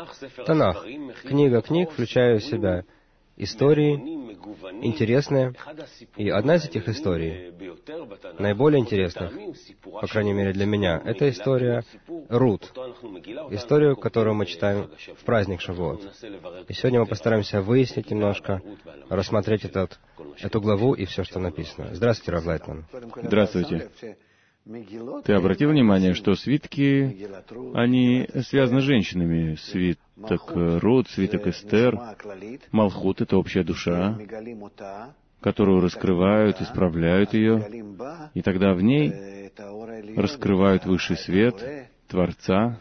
Танах, книга книг, включая в себя истории, интересные. И одна из этих историй, наиболее интересных, по крайней мере для меня, это история Рут, историю, которую мы читаем в праздник Шавуот. И сегодня мы постараемся выяснить немножко, рассмотреть эту главу и все, что написано. Здравствуйте, Рав Лайтман. Здравствуйте. Ты обратил внимание, что свитки, они связаны с женщинами? Свиток Рут, свиток Эстер, Малхут — это общая душа, которую раскрывают, исправляют ее, и тогда в ней раскрывают высший свет Творца,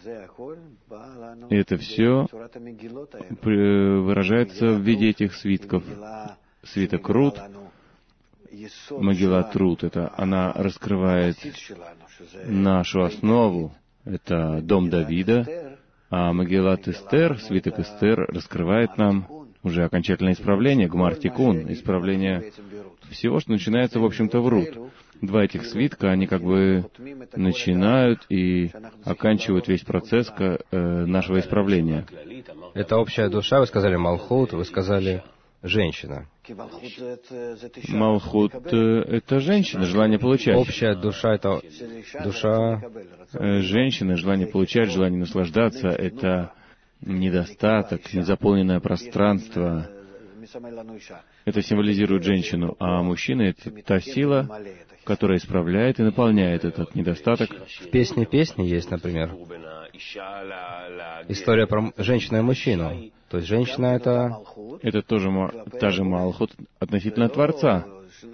и это все выражается в виде этих свитков. Свиток Рут, Мегилат Рут, это она раскрывает нашу основу, это дом Давида, а Мегилат Эстер, свиток Эстер, раскрывает нам уже окончательное исправление, Гмар Тикун, исправление всего, что начинается, в общем-то, в Рут. Два этих свитка, они как бы начинают и оканчивают весь процесс нашего исправления. Это общая душа, вы сказали Малхут, вы сказали женщина. Малхут — это женщина, желание получать. Общая душа — это душа женщины, желание получать, желание наслаждаться — это недостаток, незаполненное пространство. Это символизирует женщину, а мужчина — это та сила, которая исправляет и наполняет этот недостаток. В песне есть, например, история про женщину и мужчину. То есть женщина — это тоже та же Малхут относительно Творца.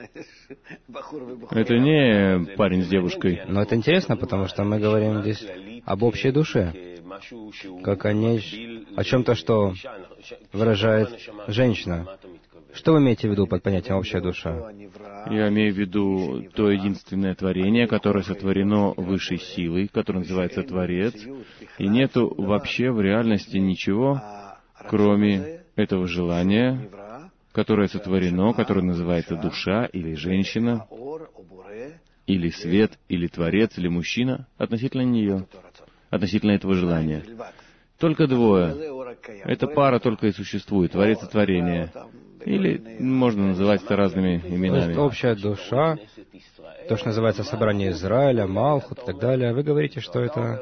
Это не парень с девушкой. Но это интересно, потому что мы говорим здесь об общей душе, как о чем-то, что выражает женщина. Что вы имеете в виду под понятием «общая душа»? Я имею в виду то единственное творение, которое сотворено высшей силой, которое называется Творец, и нету вообще в реальности ничего, кроме этого желания, которое сотворено, которое называется душа или женщина, или свет, или Творец, или мужчина, относительно нее, относительно этого желания. Только двое. Эта пара только и существует, Творец и творение. Или можно называть это разными именами. Общая душа, то, что называется собрание Израиля, Малхут и так далее. Вы говорите, что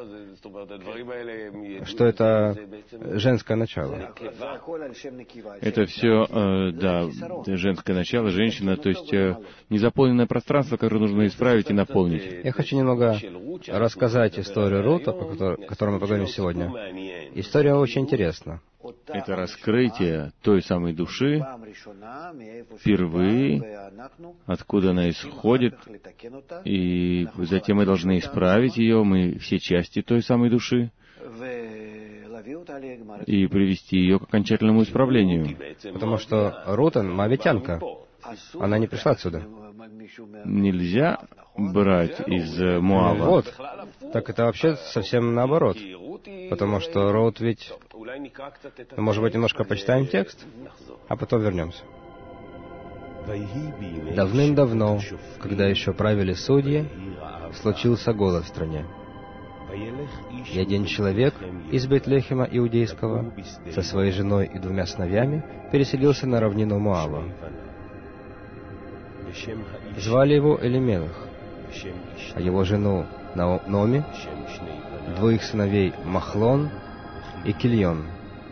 это женское начало. Это все, женское начало, женщина, то есть незаполненное пространство, которое нужно исправить и наполнить. Я хочу немного рассказать историю Рута, о которой мы поговорим сегодня. История очень интересна. Это раскрытие той самой души, впервые, откуда она исходит, и затем мы должны исправить ее, мы все части той самой души, и привести ее к окончательному исправлению. Потому что Рут, моавитянка, она не пришла отсюда. Нельзя брать из Моава. Вот. Так это вообще совсем наоборот. Потому что Рут ведь... Может быть, немножко почитаем текст, а потом вернемся. Давным-давно, когда еще правили судьи, случился голод в стране. И один человек из Бейт-Лехема Иудейского со своей женой и 2 сыновьями переселился на равнину Моава. Звали его Элимелех, а его жену Наоми, 2 сыновей Махлон и Кильон.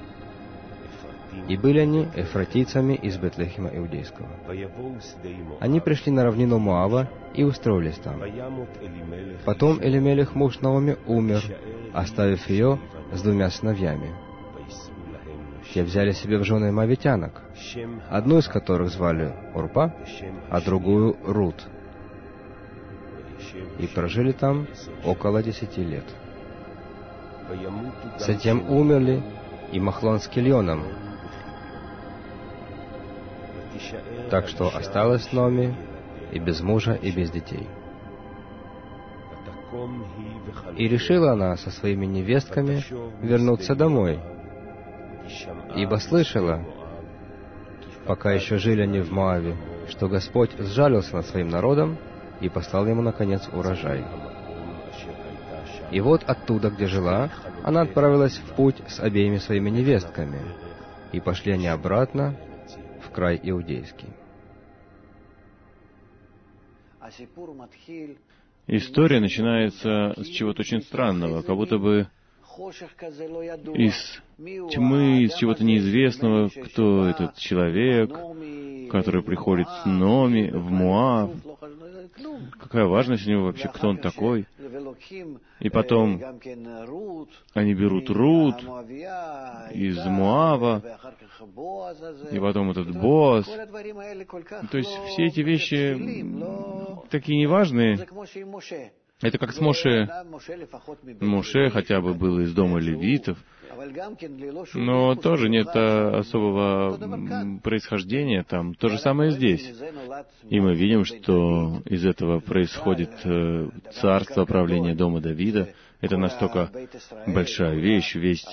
И были они эфратийцами из Бейт-Лехема Иудейского. Они пришли на равнину Моава и устроились там. Потом Элимелех, муж Наоми, умер, оставив ее с 2 сыновьями. Те взяли себе в жены моавитянок, одну из которых звали Орпа, а другую Рут. И прожили там около 10 лет. Затем умерли и Махлон с Кильоном, так что осталась Наоми и без мужа, и без детей. И решила она со своими невестками вернуться домой, ибо слышала, пока еще жили они в Моаве, что Господь сжалился над своим народом и послал ему, наконец, урожай. И вот оттуда, где жила, она отправилась в путь с обеими своими невестками, и пошли они обратно в край иудейский. История начинается с чего-то очень странного, как будто бы из тьмы, из чего-то неизвестного, кто этот человек, который приходит с Номи в Моав, какая важность у него вообще, кто он такой. И потом они берут Рут из Моава, и потом этот Боаз. То есть все эти вещи такие неважные. Это как с Моше. Моше хотя бы был из дома левитов, но тоже нет особого происхождения там. То же самое здесь. И мы видим, что из этого происходит царство, правление дома Давида. Это настолько большая вещь, весь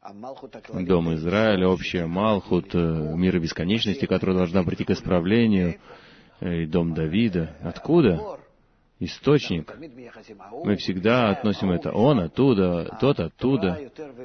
дом Израиля, общая Малхут, мира бесконечности, которая должна прийти к исправлению, и дом Давида. Откуда? Источник. Мы всегда относим это он оттуда, тот оттуда.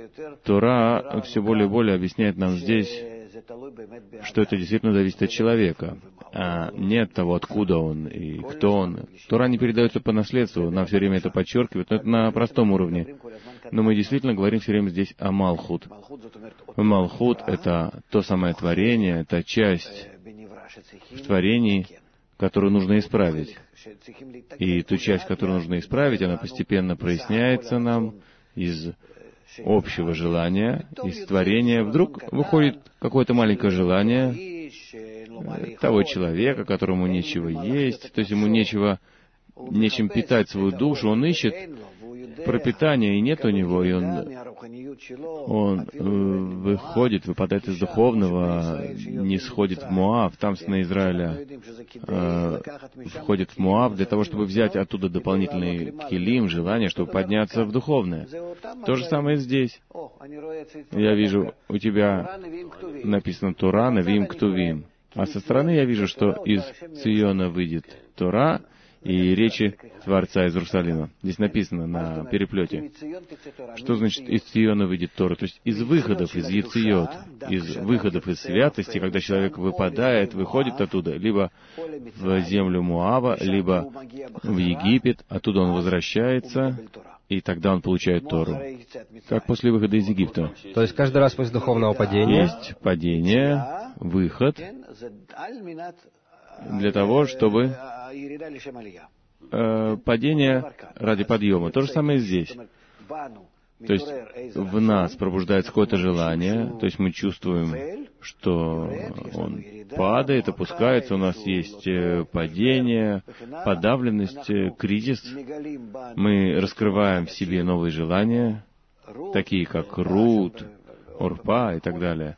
Тора все более и более объясняет нам здесь, что это действительно зависит от человека, а не от того, откуда он и кто он. Тора не передается по наследству, нам все время это подчеркивают, но это на простом уровне. Но мы действительно говорим все время здесь о Малхут. Малхут — это то самое творение, это часть в творении, которую нужно исправить. И ту часть, которую нужно исправить, она постепенно проясняется нам из общего желания, из творения. Вдруг выходит какое-то маленькое желание того человека, которому нечего есть, то есть ему нечем питать свою душу, он ищет пропитания, и нет у него, и он выходит, выпадает из духовного, не сходит в Моав, там сыны Израиля входит в Моав для того, чтобы взять оттуда дополнительный килим, желание, чтобы подняться в духовное. То же самое здесь. Я вижу, у тебя написано Тора, Навим, Ктувим. А со стороны я вижу, что из Циона выйдет Тора и речи Творца из Иерусалима. Здесь написано на переплете. Что значит из Циона выйдет Тора? То есть из выходов, из Ецийот, из выходов из святости, когда человек выпадает, выходит оттуда, либо в землю Моава, либо в Египет, оттуда он возвращается, и тогда он получает Тору. Как после выхода из Египта. То есть каждый раз после духовного падения есть падение, выход, для того, чтобы падение ради подъема. То же самое здесь. То есть в нас пробуждается какое-то желание, то есть мы чувствуем, что он падает, опускается, у нас есть падение, подавленность, кризис. Мы раскрываем в себе новые желания, такие как Рут, Орпа и так далее.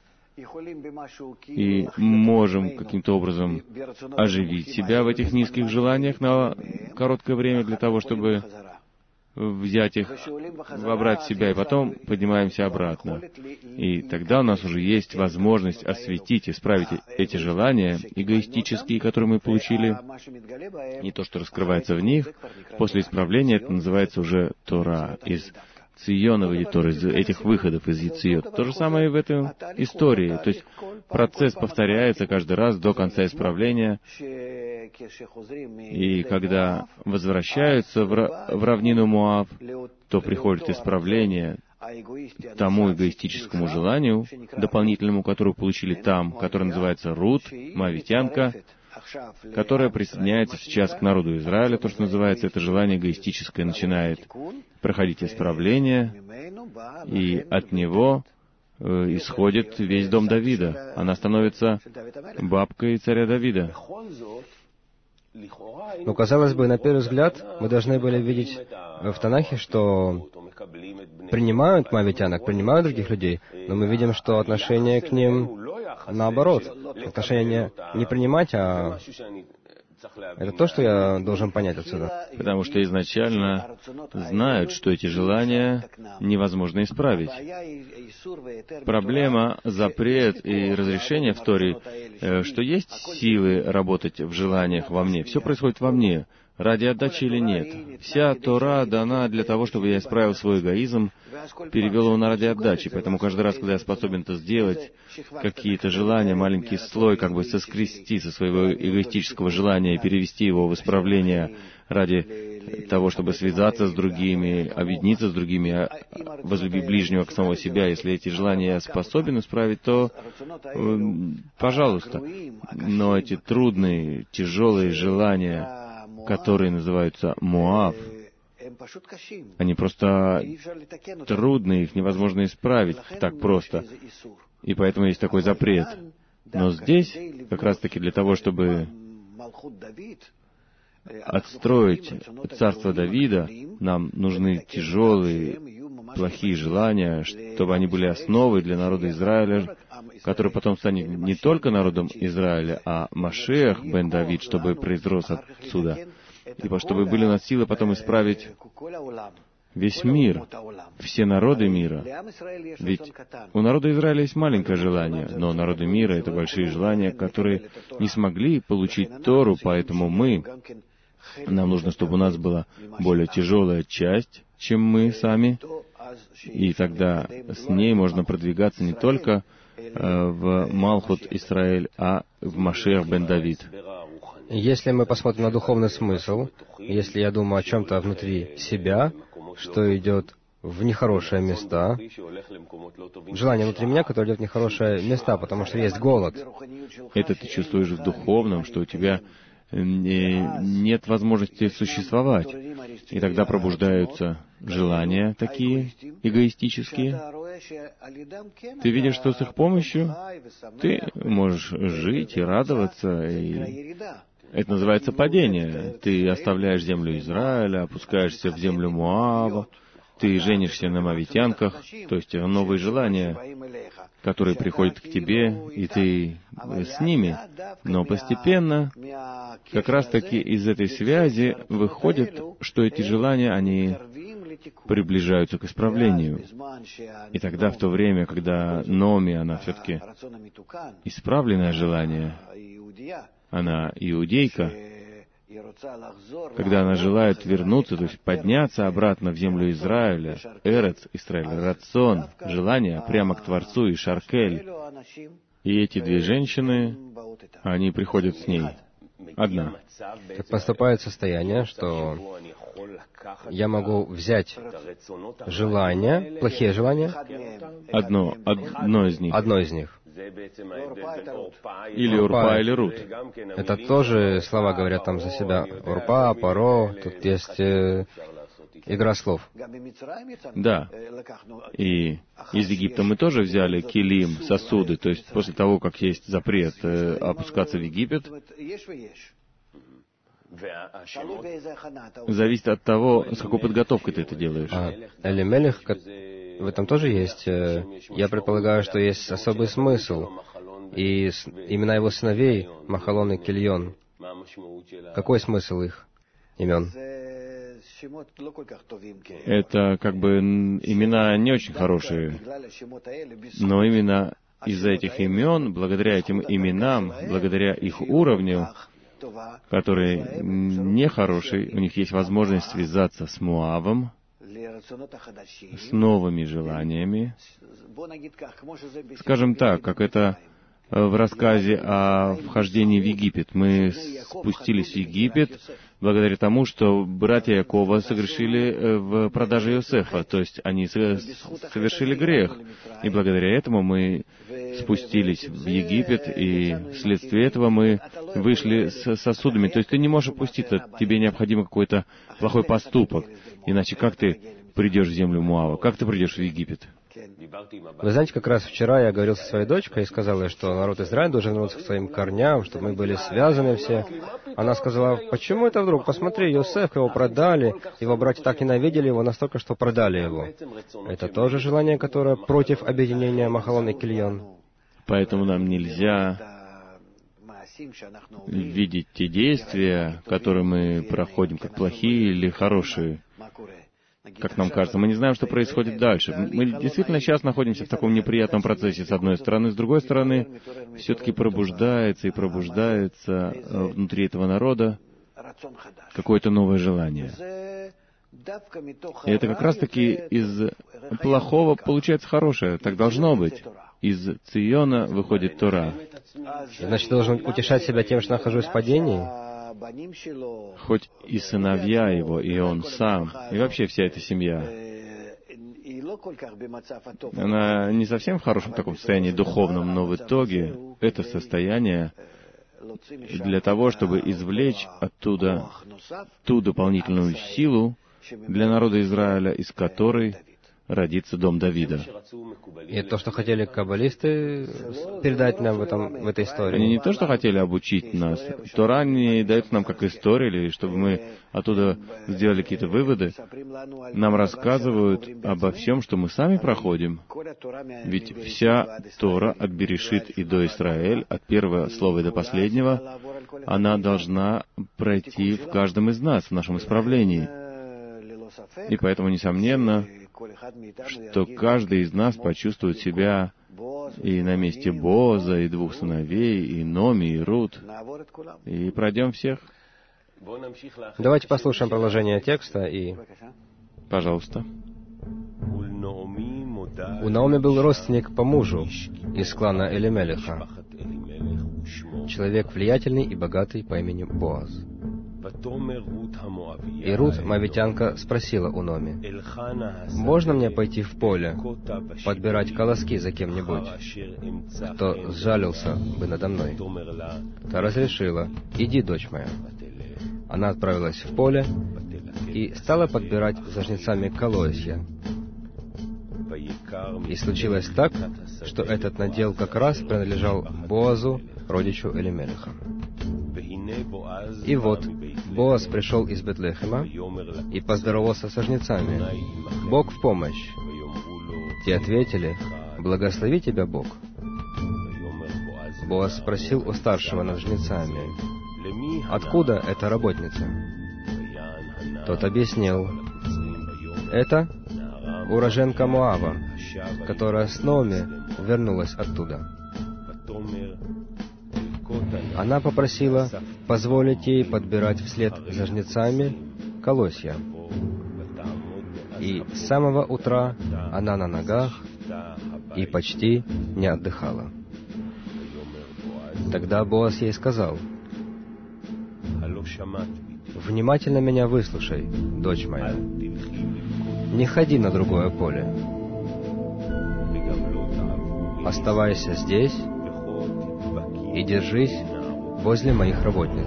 И можем каким-то образом оживить себя в этих низких желаниях на короткое время для того, чтобы взять их, вобрать в себя, и потом поднимаемся обратно. И тогда у нас уже есть возможность осветить, исправить эти желания эгоистические, которые мы получили, и то, что раскрывается в них. После исправления это называется уже Тора, из Ционовой Торы, из этих выходов из Ецийот. То же самое и в этой истории. То есть процесс повторяется каждый раз до конца исправления. И когда возвращаются в равнину Моав, то приходит исправление тому эгоистическому желанию, дополнительному, которое получили там, которое называется Рут, моавитянка, которая присоединяется сейчас к народу Израиля, то, что называется, это желание эгоистическое, начинает проходить исправление, и от него исходит весь дом Давида. Она становится бабкой царя Давида. Ну, казалось бы, на первый взгляд, мы должны были видеть в Танахе, что принимают моавитянок, принимают других людей, но мы видим, что отношение к ним наоборот. Отношение не принимать, а это то, что я должен понять отсюда. Потому что изначально знают, что эти желания невозможно исправить. Проблема, запрет и разрешение в Торе, что есть силы работать в желаниях во мне. Все происходит во мне. ради отдачи или нет. Вся Тора дана для того, чтобы я исправил свой эгоизм, перевел его на ради отдачи. Поэтому каждый раз, когда я способен это сделать, какие-то желания, маленький слой, как бы соскрести со своего эгоистического желания и перевести его в исправление ради того, чтобы связаться с другими, объединиться с другими, возлюбить ближнего как самого себя. Если эти желания я способен исправить, то пожалуйста. Но эти трудные, тяжелые желания, которые называются Муав, они просто трудные, их невозможно исправить так просто. И поэтому есть такой запрет. Но здесь, как раз-таки для того, чтобы отстроить царство Давида, нам нужны тяжелые, плохие желания, чтобы они были основой для народа Израиля, который потом станет не только народом Израиля, а Машиах бен Давид, чтобы произрос отсюда, и чтобы были у нас силы потом исправить весь мир, все народы мира. Ведь у народа Израиля есть маленькое желание, но у народа мира это большие желания, которые не смогли получить Тору, поэтому нам нужно, чтобы у нас была более тяжелая часть, чем мы сами, и тогда с ней можно продвигаться не только в Малхут Исраэль, а в Машиах бен Давид. Если мы посмотрим на духовный смысл, если я думаю о чем-то внутри себя, что идет в нехорошие места, желание внутри меня, которое идет в нехорошие места, потому что есть голод. Это ты чувствуешь в духовном, что у тебя нет возможности существовать. И тогда пробуждаются желания такие эгоистические. Ты видишь, что с их помощью ты можешь жить и радоваться, и это называется падение. Ты оставляешь землю Израиля, опускаешься в землю Моава, ты женишься на мавитянках, то есть новые желания, которые приходят к тебе, и ты с ними. Но постепенно, как раз-таки из этой связи выходит, что эти желания, они приближаются к исправлению. И тогда, в то время, когда Номи, она все-таки исправленное желание, она иудейка, когда она желает вернуться, то есть подняться обратно в землю Израиля, Эрец Исраэль, Рацон, желание прямо к Творцу и Шаркель. И эти две женщины, они приходят с ней. Одна. Так поступает состояние, что я могу взять желания, плохие желания, одно из них. Одно из них. Или Урпа, или Рут. Это тоже слова говорят там за себя. Урпа, Паро, тут есть игра слов. Да. И из Египта мы тоже взяли килим, сосуды, то есть после того, как есть запрет опускаться в Египет, зависит от того, с какой подготовкой ты это делаешь. Элимелех, в этом тоже есть. Я предполагаю, что есть особый смысл. И имена его сыновей, Махалон и Кильон. Какой смысл их имен? Это как бы имена не очень хорошие. Но именно из-за этих имен, благодаря этим именам, благодаря их уровню, который нехороший, у них есть возможность связаться с Муавом, с новыми желаниями. Скажем так, как это в рассказе о вхождении в Египет. Мы спустились в Египет благодаря тому, что братья Якова согрешили в продаже Иосифа, то есть они совершили грех. И благодаря этому мы спустились в Египет, и вследствие этого мы вышли с сосудами. То есть ты не можешь опуститься, тебе необходим какой-то плохой поступок. Иначе как ты придешь в землю Муава? Как ты придешь в Египет? Вы знаете, как раз вчера я говорил со своей дочкой и сказал ей, что народ Израиля должен вернуться к своим корням, чтобы мы были связаны все. Она сказала, почему это вдруг? Посмотри, Йосеф, его продали, его братья так ненавидели его настолько, что продали его. Это тоже желание, которое против объединения Махалон и Кильон. Поэтому нам нельзя видеть те действия, которые мы проходим, как плохие или хорошие. Как нам кажется, мы не знаем, что происходит дальше. Мы действительно сейчас находимся в таком неприятном процессе, с одной стороны. С другой стороны, все-таки пробуждается и пробуждается внутри этого народа какое-то новое желание. И это как раз-таки из плохого получается хорошее. Так должно быть. Из Циона выходит Тора. Значит, должен утешать себя тем, что нахожусь в падении? Хоть и сыновья его, и он сам, и вообще вся эта семья, она не совсем в хорошем таком состоянии духовном, но в итоге это состояние для того, чтобы извлечь оттуда ту дополнительную силу для народа Израиля, из которой родится дом Давида. И то, что хотели каббалисты передать нам в этой истории. Они не то, что хотели обучить нас. Тора не дает нам как историю, или чтобы мы оттуда сделали какие-то выводы. Нам рассказывают обо всем, что мы сами проходим. Ведь вся Тора от Берешит и до Исраэль, от первого слова и до последнего, она должна пройти в каждом из нас, в нашем исправлении. И поэтому, несомненно, что каждый из нас почувствует себя и на месте Боаза, и двух сыновей, и Номи, и Рут, и пройдем всех. Давайте послушаем продолжение текста и... Пожалуйста. У Наоми был родственник по мужу из клана Элимелеха, человек влиятельный и богатый по имени Боаз. И Рут, моавитянка, спросила у Номи: «Можно мне пойти в поле, подбирать колоски за кем-нибудь, кто сжалился бы надо мной?» Та разрешила: «Иди, дочь моя». Она отправилась в поле и стала подбирать за жнецами колосья. И случилось так, что этот надел как раз принадлежал Боазу, родичу Элимелеха. И вот Боаз пришел из Бетлехема и поздоровался со жнецами: «Бог в помощь». Те ответили: «Благослови тебя Бог». Боаз спросил у старшего над жнецами: «Откуда эта работница?» Тот объяснил: «Это уроженка Моава, которая с Наоми вернулась оттуда. Она попросила позволить ей подбирать вслед за жнецами колосья. И с самого утра она на ногах и почти не отдыхала». Тогда Боаз ей сказал: «Внимательно меня выслушай, дочь моя. Не ходи на другое поле. Оставайся здесь и держись возле моих работниц».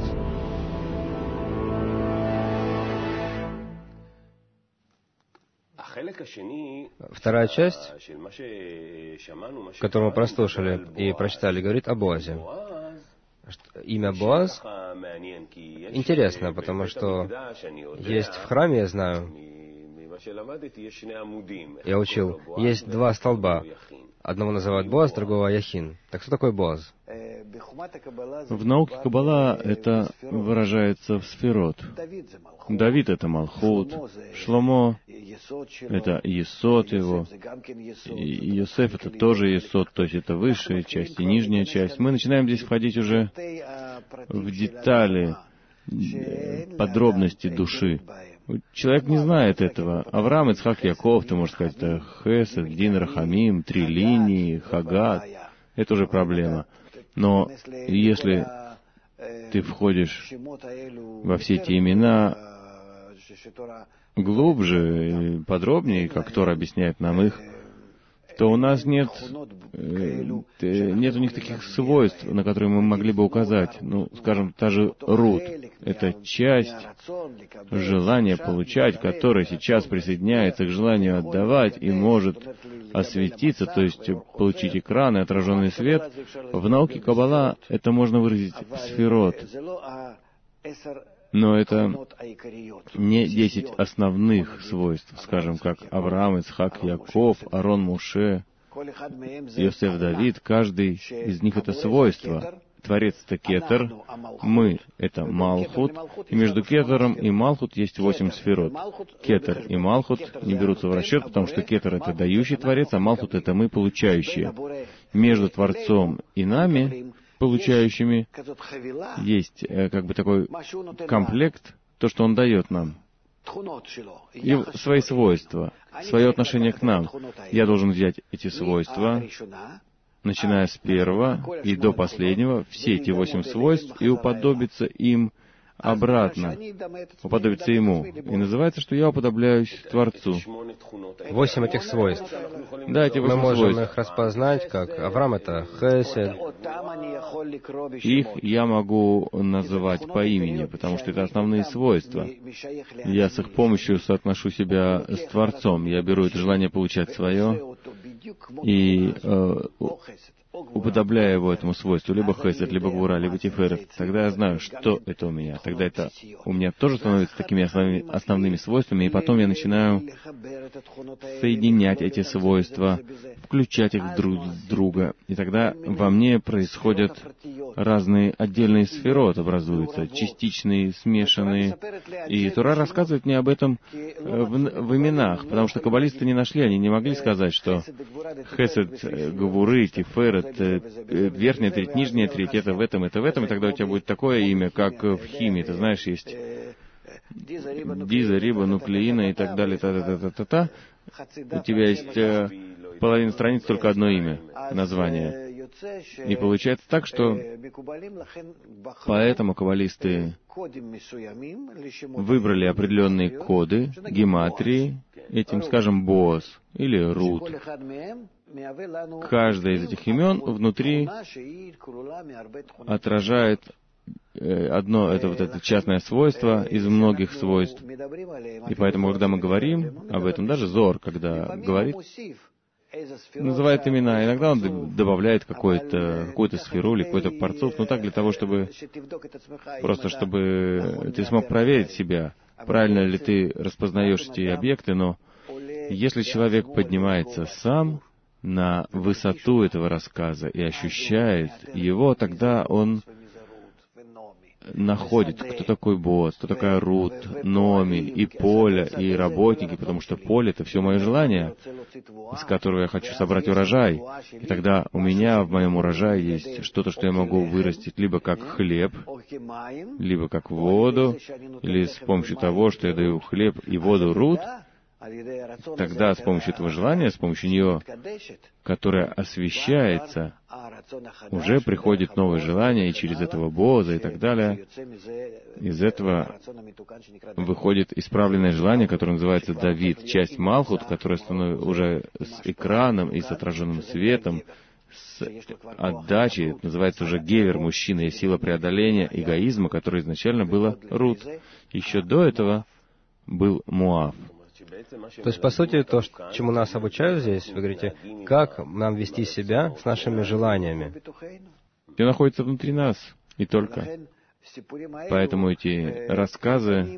Вторая часть, которую мы прослушали и прочитали, говорит о Боазе. Имя Боаз интересно, потому что есть в храме, я знаю, я учил, есть два столба. Одного называют Боаз, другого Яхин. Так что такое Боаз? В науке Каббала это выражается в сферот. Давид — это Малхут, Шломо — это Есод его, и Йосеф — это тоже Есод, то есть это высшая часть и нижняя часть. Мы начинаем здесь входить уже в детали, подробности души. Человек не знает этого. Авраам, Ицхак, Яков, ты можешь сказать, это Хесед, Дин, Рахамим, 3 линии, Хагат. Это уже проблема. Но если ты входишь во все эти имена глубже, подробнее, как Тора объясняет нам их, то у нас нет у них таких свойств, на которые мы могли бы указать. Ну, скажем, та же Рут — это часть желания получать, которое сейчас присоединяется к желанию отдавать и может осветиться, то есть получить экран и отраженный свет. В науке Каббала это можно выразить в сферот. Но это не 10 основных свойств, скажем, как Авраам, Ицхак, Яков, Арон, Моше, Йосеф, Давид. Каждый из них — это свойство. Творец — это Кетер, мы — это Малхут, и между Кетером и Малхут есть 8 сферот. Кетер и Малхут не берутся в расчет, потому что Кетер — это дающий Творец, а Малхут — это мы, получающие. Между Творцом и нами получающими, есть как бы такой комплект, то, что Он дает нам, и свои свойства, свое отношение к нам. Я должен взять эти свойства, начиная с первого и до последнего, все эти 8 свойств, и уподобиться им обратно, уподобиться Ему. И называется, что я уподобляюсь Творцу. 8 этих свойств. Да, эти 8 Мы можем свойств. их распознать, как Авраам — это Хесед. Их я могу называть по имени, потому что это основные свойства. Я с их помощью соотношу себя с Творцом. Я беру это желание получать свое и уподобляя его этому свойству, либо хесед, либо гвура, либо тиферет, тогда я знаю, что это у меня. Тогда это у меня тоже становится такими основными свойствами, и потом я начинаю соединять эти свойства, включать их друг в друга. И тогда во мне происходят разные отдельные сферот, образуются, частичные, смешанные. И Тора рассказывает мне об этом в именах, потому что каббалисты не нашли, они не могли сказать, что хесед, гвуры, тиферет, верхняя треть, нижняя треть, это в этом, и тогда у тебя будет такое имя, как в химии. Ты знаешь, есть диза, риба, нуклеина и так далее, та-та-та-та-та. У тебя есть половина страниц только одно имя, название. И получается так, что поэтому каббалисты выбрали определенные коды, гематрии, этим, скажем, Бооз или Рут. Каждое из этих имен внутри отражает одно, это вот это частное свойство из многих свойств. И поэтому, когда мы говорим об этом, даже Зор, когда говорит, называет имена, иногда он добавляет какую-то сферу или какой-то парцуф, но так для того, чтобы просто чтобы ты смог проверить себя, правильно ли ты распознаешь эти объекты, но если человек поднимается сам на высоту этого рассказа и ощущает его, тогда он находит, кто такой Бооз, кто такая Рут, Номи, и поле, и работники, потому что поле — это все мое желание, из которого я хочу собрать урожай. И тогда у меня в моем урожае есть что-то, что я могу вырастить либо как хлеб, либо как воду, или с помощью того, что я даю хлеб и воду Рут. Тогда с помощью этого желания, с помощью нее, которое освещается, уже приходит новое желание, и через этого Бооза и так далее, из этого выходит исправленное желание, которое называется Давид, часть Малхут, которая становится уже с экраном и с отраженным светом, с отдачей, это называется уже Гевер, мужчина, и сила преодоления эгоизма, которое изначально было Рут. Еще до этого был Моав. То есть, по сути, то, чему нас обучают здесь, вы говорите, как нам вести себя с нашими желаниями. Все находится внутри нас, и только. Поэтому эти рассказы,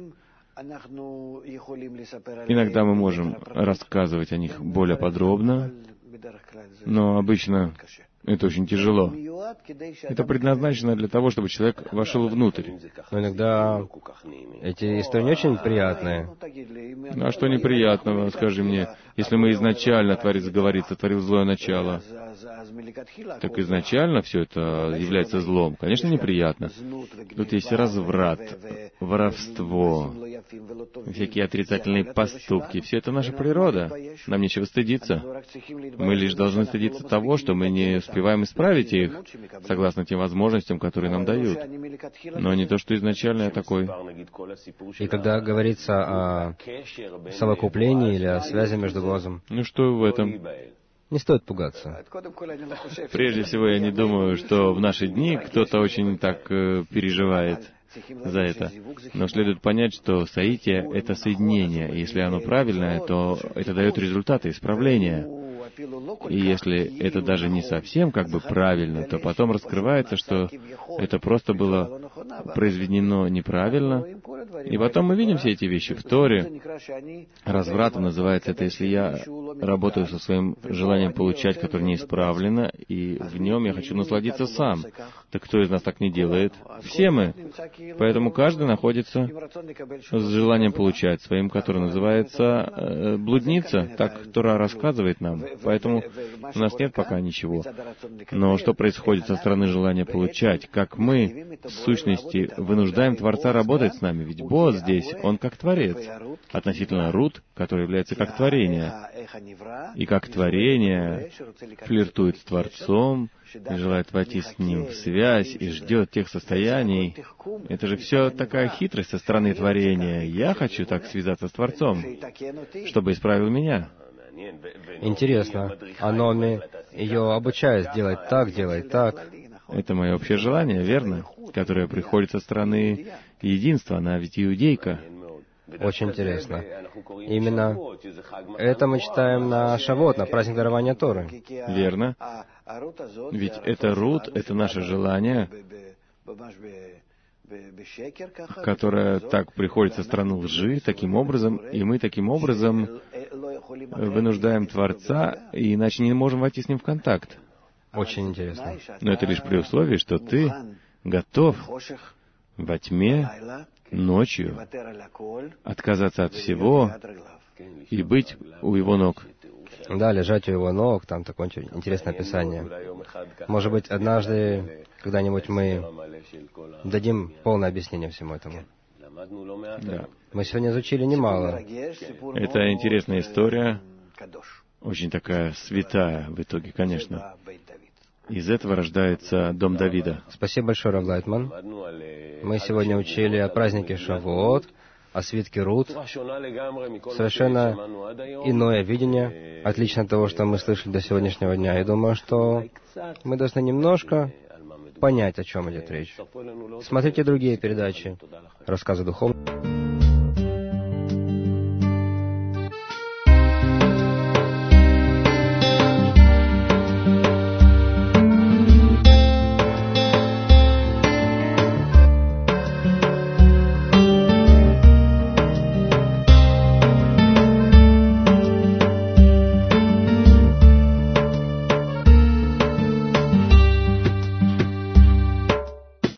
иногда мы можем рассказывать о них более подробно, но обычно это очень тяжело. Это предназначено для того, чтобы человек вошел внутрь. Но иногда эти истории не очень приятные. А что неприятного, скажи мне, если мы изначально, Творец говорит, сотворил злое начало, так изначально все это является злом. Конечно, неприятно. Тут есть разврат, воровство, всякие отрицательные поступки. Все это наша природа. Нам нечего стыдиться. Мы лишь должны стыдиться того, что мы не успеваем исправить их, согласно тем возможностям, которые нам дают. Но не то, что изначально я такой. И когда говорится о совокуплении или о связи между глазом, Ну что в этом? не стоит пугаться. Прежде всего, я не думаю, что в наши дни кто-то очень так переживает за это. Но следует понять, что соитие — это соединение. И если оно правильное, то это дает результаты исправления. И если это даже не совсем как бы правильно, то потом раскрывается, что это просто было произведено неправильно, И потом мы видим все эти вещи в Торе. Развратом называется это, если я работаю со своим желанием получать, которое не исправлено, и в нем я хочу насладиться сам. Так кто из нас так не делает? Все мы. Поэтому каждый находится с желанием получать своим, которое называется блудница. Так Тора рассказывает нам. Поэтому у нас нет пока ничего. Но что происходит со стороны желания получать? Как мы, в сущности, вынуждаем Творца работать с нами? Ведь Бог здесь, Он как Творец. Относительно Рут, который является как творение. И как творение флиртует с Творцом, и желает войти с Ним в связь, и ждет тех состояний. Это же все такая хитрость со стороны творения. Я хочу так связаться с Творцом, чтобы исправил меня. Интересно. А Номи ее обучает делать так, делать так. Это мое общее желание, верно? Которое приходит со стороны единства. Она ведь иудейка. Очень интересно. Именно это мы читаем на Шавот, на праздник дарования Торы. Верно. Ведь это Рут, это наше желание, которое так приходит со стороны лжи, таким образом, и мы таким образом вынуждаем Творца, и иначе не можем войти с Ним в контакт. Очень интересно. Но это лишь при условии, что ты готов во тьме, ночью, отказаться от всего и быть у Его ног. Да, лежать у Его ног, там такое интересное описание. Может быть, однажды, когда-нибудь мы дадим полное объяснение всему этому. Да. Мы сегодня изучили немало. Это интересная история, очень такая святая в итоге, конечно. Из этого рождается Дом Давида. Спасибо большое, Рав Лайтман. Мы сегодня учили о празднике Шавуот, о свитке Рут. Совершенно иное видение, отлично от того, что мы слышали до сегодняшнего дня. Я думаю, что мы должны немножко понять, о чем идет речь. Смотрите другие передачи, рассказы духовные.